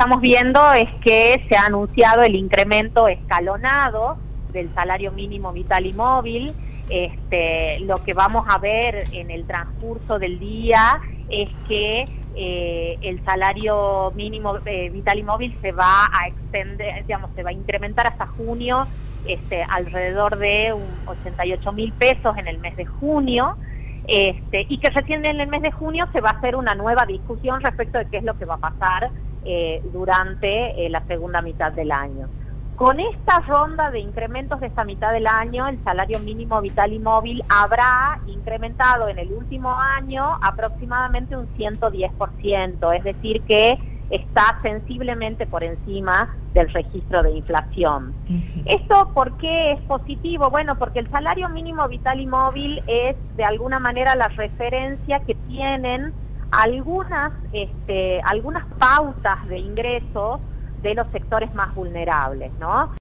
estamos viendo es que se ha anunciado el incremento escalonado del salario mínimo vital y móvil. Lo que vamos a ver en el transcurso del día es que el salario mínimo vital y móvil se va a extender, digamos, se va a incrementar hasta junio, alrededor de 88.000 pesos en el mes de junio. Y que recién en el mes de junio se va a hacer una nueva discusión respecto de qué es lo que va a pasar durante la segunda mitad del año. Con esta ronda de incrementos de esta mitad del año, el salario mínimo vital y móvil habrá incrementado en el último año aproximadamente un 110%, es decir que está sensiblemente por encima del registro de inflación. ¿Esto por qué es positivo? Bueno, porque el salario mínimo vital y móvil es de alguna manera la referencia que tienen algunas pautas de ingresos de los sectores más vulnerables, ¿no?